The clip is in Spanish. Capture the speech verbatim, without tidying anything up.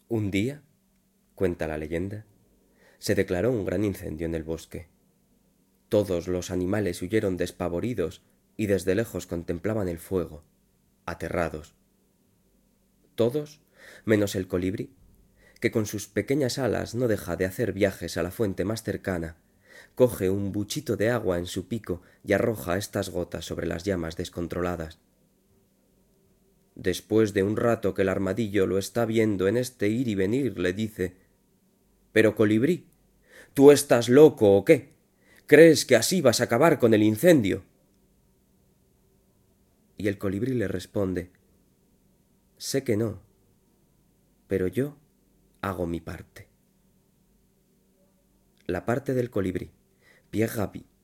Un día, cuenta la leyenda, se declaró un gran incendio en el bosque. Todos los animales huyeron despavoridos y desde lejos contemplaban el fuego, aterrados. Todos, menos el colibrí, que con sus pequeñas alas no deja de hacer viajes a la fuente más cercana, coge un buchito de agua en su pico y arroja estas gotas sobre las llamas descontroladas. Después de un rato que el armadillo lo está viendo en este ir y venir, le dice: «Pero, colibrí, ¿tú estás loco o qué? ¿Crees que así vas a acabar con el incendio?». Y el colibrí le responde: «Sé que no, pero yo hago mi parte». La parte del colibrí. Pierre Rabhi.